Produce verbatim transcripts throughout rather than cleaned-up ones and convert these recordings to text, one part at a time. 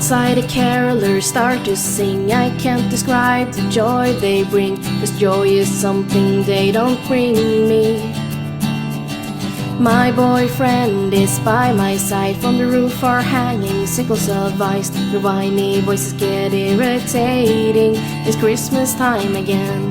Outside the carolers start to sing. I can't describe the joy they bring, 'cause joy is something they don't bring me. My boyfriend is by my side. From the roof are hanging sickles of ice. The whiny voices get irritating. It's Christmas time again.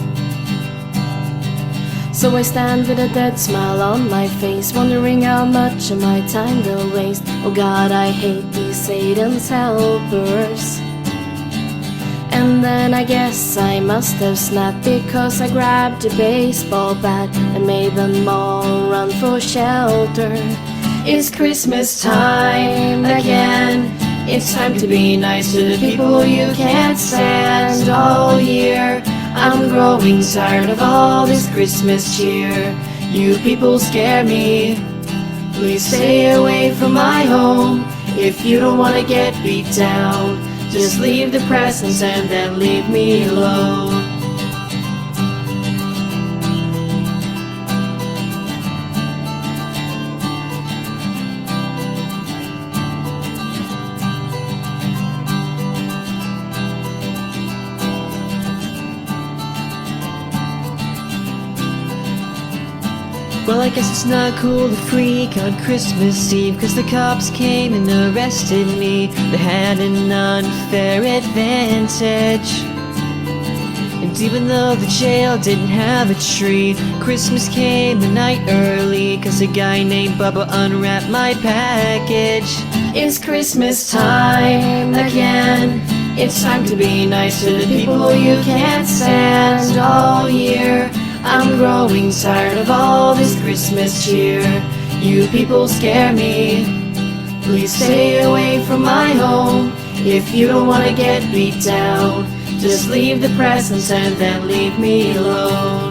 So I stand with a dead smile on my face, wondering how much of my time they'll waste. Oh God, I hate these Satan's helpers. And then I guess I must have snapped, because I grabbed a baseball bat and made them all run for shelter. It's Christmas time again. It's time to be nice to the people you can't stand all year. I'm growing tired of all this Christmas cheer. You people scare me. Please stay away from my home. If you don't want to get beat down, just leave the presents and then leave me alone. Well, I guess it's not cool to freak on Christmas Eve, 'cause the cops came and arrested me. They had an unfair advantage. And even though the jail didn't have a tree, Christmas came a night early, 'cause a guy named Bubba unwrapped my package. It's Christmas time again. It's time to be nice to the people you can't stand all year. I'm growing tired of all this Christmas cheer. You people scare me. Please stay away from my home. If you don't want to get beat down, just leave the presents and then leave me alone.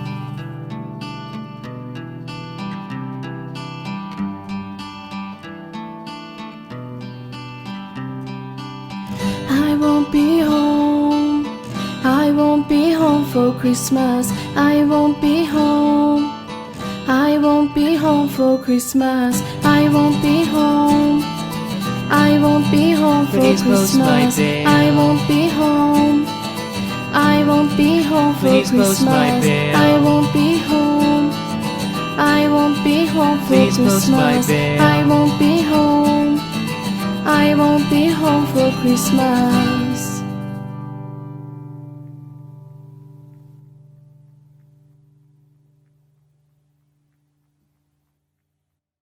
I won't be home. I won't be home for Christmas. I won't be home. I won't be home for Christmas. I won't be home. I won't be home for Please post my Christmas. bail. I won't be home. I won't be home for Please post my Christmas. bail. I won't be home. I won't be home for Please post my Christmas. bail. I won't be home. I won't be home for Christmas.